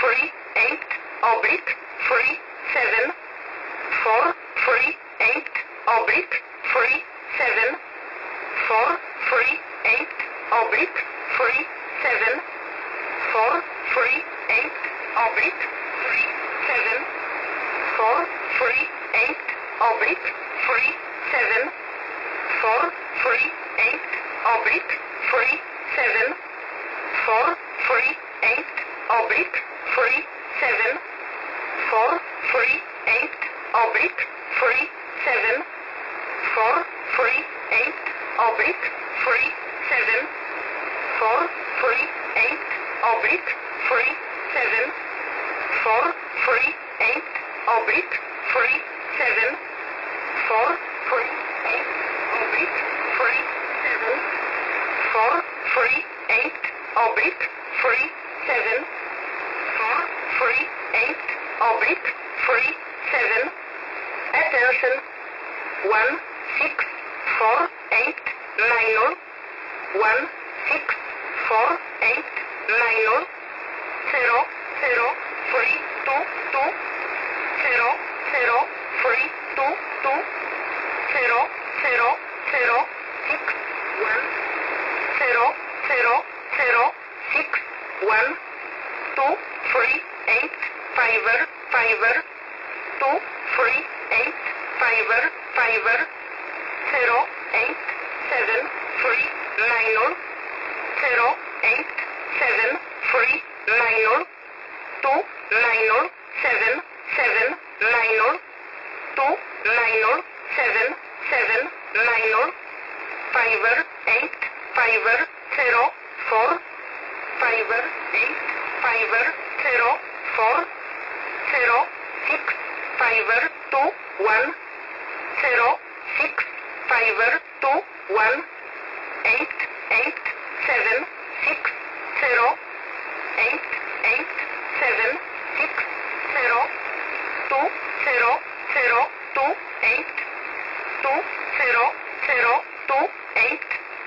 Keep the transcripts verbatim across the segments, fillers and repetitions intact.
three, eight, oblique, three, seven, four, three, eight, oblique, three, seven, four, three, eight, oblique, three, seven, four, three, eight, oblique, three, seven, four, three, eight, oblique, three, seven, four, three, eight, oblique, three, seven, four, three, eight, oblique, three, seven, four, three, eight, oblique, three, seven, four, three, eight, oblique, three, seven, four, three, eight, oblique, three, seven, four, three, eight, oblique, three, seven, four, three, eight, oblique, three, seven, four, three, eight, oblique, three, seven, four, three, eight, oblique, three, seven. Attention. One, six, four, eight, minor. One, six, four, eight, minor. Zero, zero, three, two, two. Zero, zero, three, two, two. Zero, zero, zero, six, one. Zero, zero, zero, six, one. Two, three, eight, fiver, fiver. Two, three, eight, fiver, fiver. Zero, eight, seven, three, minor. Zero, eight, seven, three, minor. Two, minor, seven, seven, minor. Two, minor, seven, seven, minor. Fiver, eight, fiver, zero, four. Fiver, eight, fiver, zero, four. Zero, six, fiver, two, one. Zero, six, fiver, two, one. Eight, eight, seven, six, zero. Eight, eight, seven, six, zero. Two, zero, zero, two, eight. Two, zero, zero, two, eight.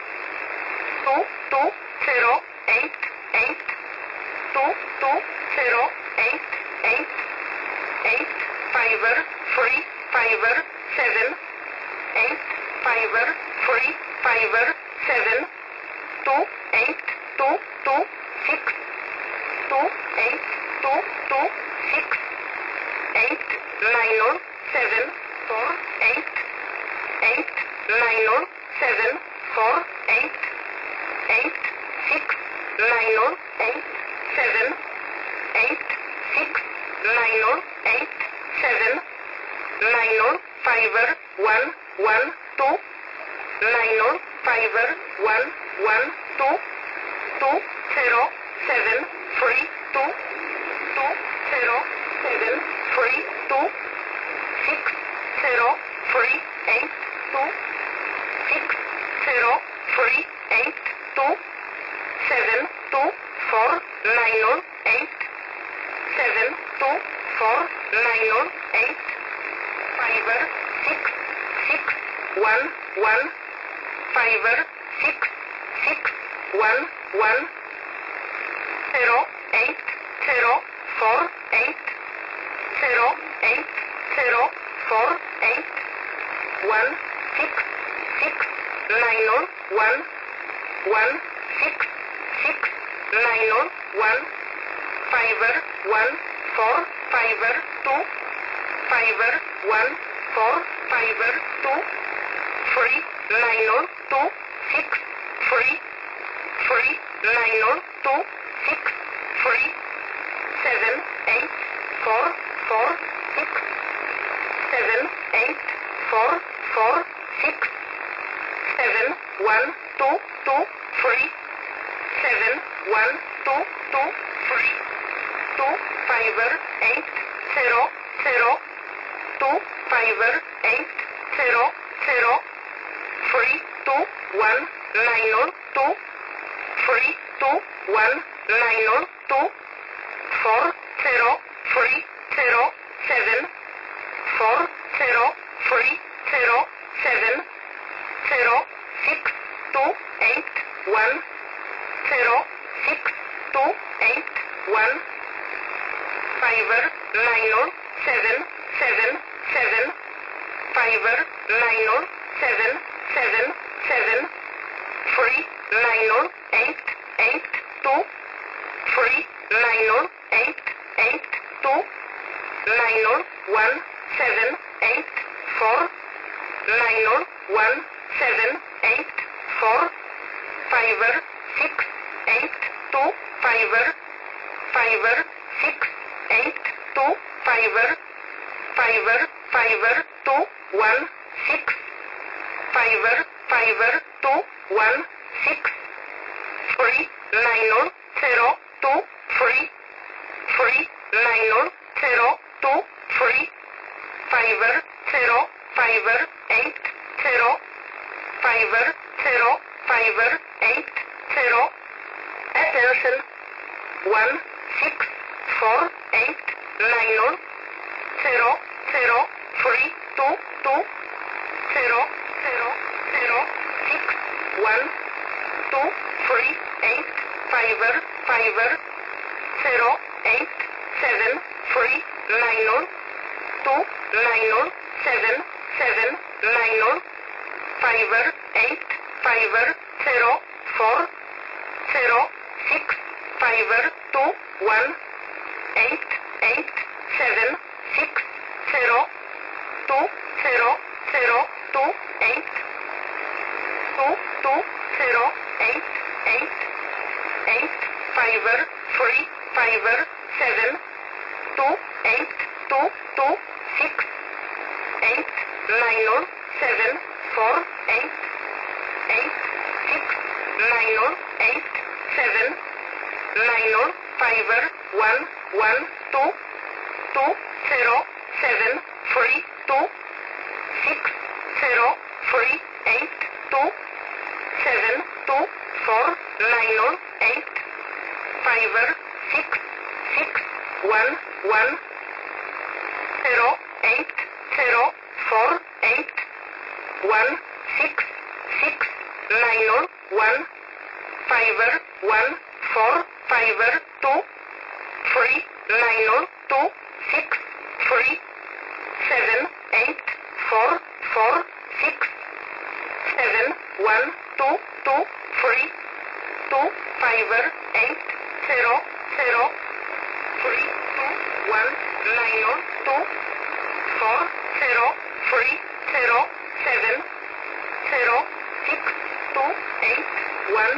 Two, two, zero, eight, eight. Two, two, zero, eight, eight. Eight, fiver, three, fiver, seven. Eight, fiver, three, fiver, seven. Two, eight, two, two, six. Two, eight, two, two, six. Eight, minor, seven, four, eight. Eight, minor, seven, four, eight. Eight, six, minor, eight, seven. Eight, six, minor, eight, seven. Minor, fiver, one, one, two. Minor, fiver, one, one, two. Two, zero, seven, three, two. Two, zero, seven, three, two. Six, zero, three, eight, two. Six, zero, three, eight, two. Seven, two, four, minor, eight. Seven, two, four, minor, eight. Fiver, six, six, one, one. Fiver, six, six, one, one. Zero, eight, zero, four, eight. Zero, eight, zero, four, eight. One, six, six, minor, one. One, six, six, minor, one. Fiver, one, four, fiver, two. Fiver, one, four, fiver, two. Three, minor, two, six, three. Three, minor, two, six, three. Seven, eight, four, four, six. Seven, eight, four, four, six. Seven, one, two, two, three. Seven, one, two, two, three. Two, fiver, eight, zero, zero. Two, fiver, eight, zero, zero. Three, two, one, minor, two. Three, two, one, minor, two. Four, zero, three, zero, seven. Four, zero, three, zero, seven. Zero, six, two, eight, one. Zero, six, two, eight, one. five nine seven seven seven five nine seven seven seven three nine eight eight two three nine eight eight two nine one seven eight four nine one seven eight four five six eight two five five six eight two five five five two one six five five two one six three nine zero two three three nine zero two three five zero five eight zero five zero five eight zero. Attention. One six four eight nine zero zero three two two zero zero zero six one two three eight five five zero eight seven three nine two nine seven seven nine five eight five zero four zero six five two one eight eight seven six zero two zero zero two eight two two zero eight eight eight five three five seven two eight two two six eight nine seven four eight eight six nine eight seven nine five one one two two zero seven three two six zero three eight two seven two four nine eight five six six one one zero eight zero four eight one six six nine one five one four five two three nine two six three seven eight four four six seven one two two three two five eight zero zero three two one nine two four zero three zero seven zero six two eight one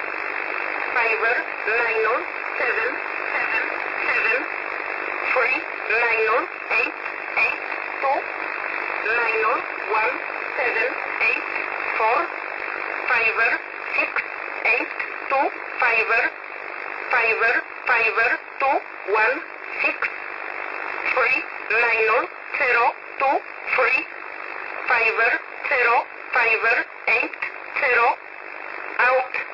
five nine seven seven seven three nine eight eight two nine one seven eight four five six eight two five five five two one six three nine zero two three five zero five eight zero out.